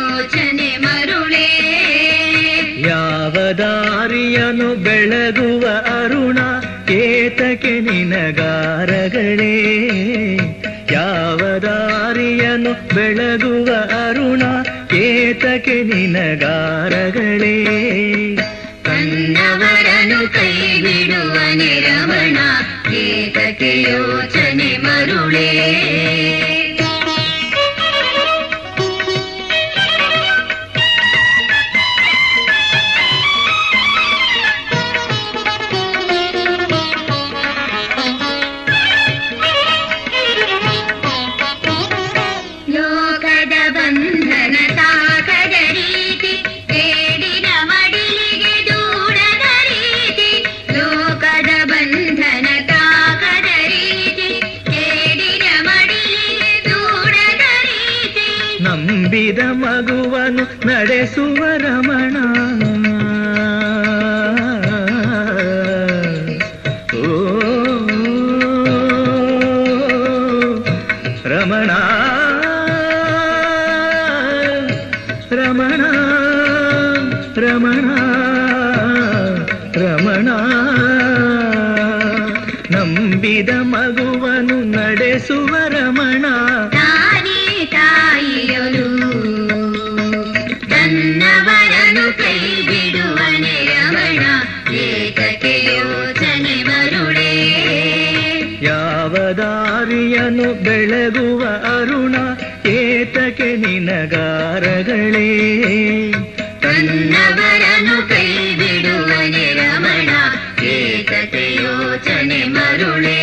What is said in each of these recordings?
ಯೋಚನೆ ಮರುಳೇ. ಯಾವ ದಾರಿಯನು ಬೆಳಗುವ ಅರುಣ ಏತಕ್ಕೆ ನಿನಗಾರಗಳೇ. ಯಾವ ದಾರಿಯನು ಬೆಳಗುವ ಅರುಣ ಏತಕ್ಕೆ ನಿನಗಾರಗಳೇ. ಕನ್ನವರನು ಕೈ ಬಿಡುವನೆ ರಮಣ ಏತಕ್ಕೆ ಯೋಚನೆ ಮರುಳೇ. ಲೋಕದ ಬಂಧನ ತಾಕದ ರೀತಿ ಕೇಡಿನ ಮಡಿಲಿಗೆ ದೂರದ ರೀತಿ. ಲೋಕದ ಬಂಧನ ತಾಕದ ರೀತಿ ಕೇಡಿನ ಮಡಿಲಿಗೆ ದೂರದ ರೀತಿ. ನಂಬಿದ ಮಗುವನು ನಡೆಸುವ ರಮಣ. ಓ ರಮಣ ರಮಣ ರಮಣ ರಮಣ. ನಂಬಿದ ಮಗುವನು ನಡೆಸುವ ರಮಣ. ತಾನೇ ತಾಯಿಯಲು ತನ್ನವರನು ಕೈ ಬಿಡುವನೆ ರಮಣ ಏತಕ್ಕೆ ಯೋಚನೆ ಮರುಳೇ. ಯಾವ ದಾರಿಯನು ಬೆಳಗುವ ಅರುಣ ಏತಕ್ಕೆ ನಿನಗಾರಗಳೇ. ತನ್ನವರನು ಕೈ ಬಿಡುವನೆ ರಮಣ ಏತಕ್ಕೆ ಯೋಚನೆ ಮರುಳೇ.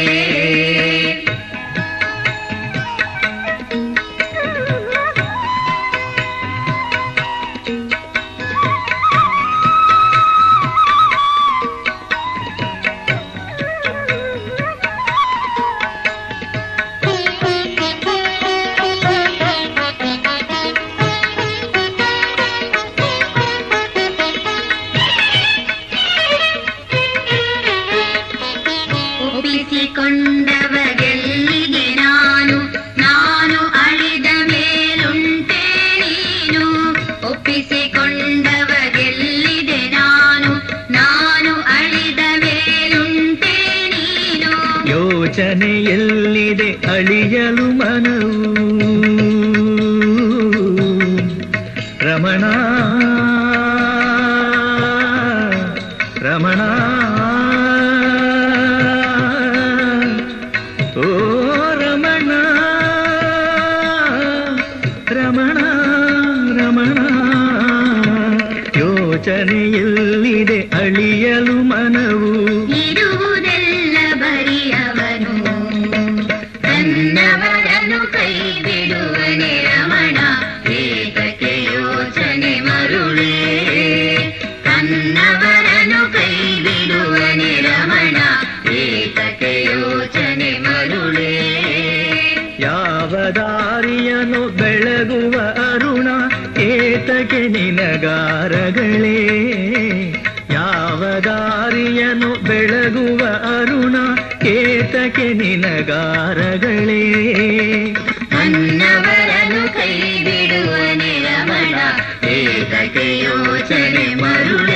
ಒಪ್ಪಿಸಿಕೊಂಡವ ಗೆಲ್ಲಿಗೆ ನಾನು ನಾನು ಅಳಿದ ಮೇಲುಂಟೆ ನೀನು. ಒಪ್ಪಿಸಿಕೊಂಡವ ಗೆಲ್ಲಿದೆ ನಾನು ನಾನು ಅಳಿದ ಮೇಲುಂಟೆ ನೀನು. ಯೋಚನೆಯಲ್ಲಿದೆ ಅಳಿಯಲು ಮನವು ರಮಣ ರಮಣ. ಓ ರಮಣ ರಮಣ ರಮಣ. ಯೋಚನೆಯಲ್ಲಿದೆ ಅಳಿಯಲು ಮನವು. ಇರುವುದೆಲ್ಲ ಬರಿಯವನು ತನ್ನವರನು ಕೈ ಬಿಡುವನೆ ರಮಣ ಏತಕ್ಕೆ ಯೋಚನೆ ಮರುಳೇ. ತನ್ನವರನು ಕೈ ಬಿಡುವನೆ ರಮಣ ಏತಕ್ಕೆ ಯೋಚನೆ ಮರುಳೇ. ಯಾವ ದಾರಿಯನು ಬೆಳಗುವ ಅರುಣ ಏತಕ್ಕೆ ನಿನಗಾರಗಳೇ. ಯಾವ ದಾರಿಯನು ಬೆಳಗುವ ಅರುಣ ಏತಕ್ಕೆ ನಿನಗಾರಗಳೇ. ತನ್ನವರನು ಕೈ ಬಿಡುವನೆ ರಮಣ ಏತಕ್ಕೆ ಯೋಚನೆ ಮರುಳೇ.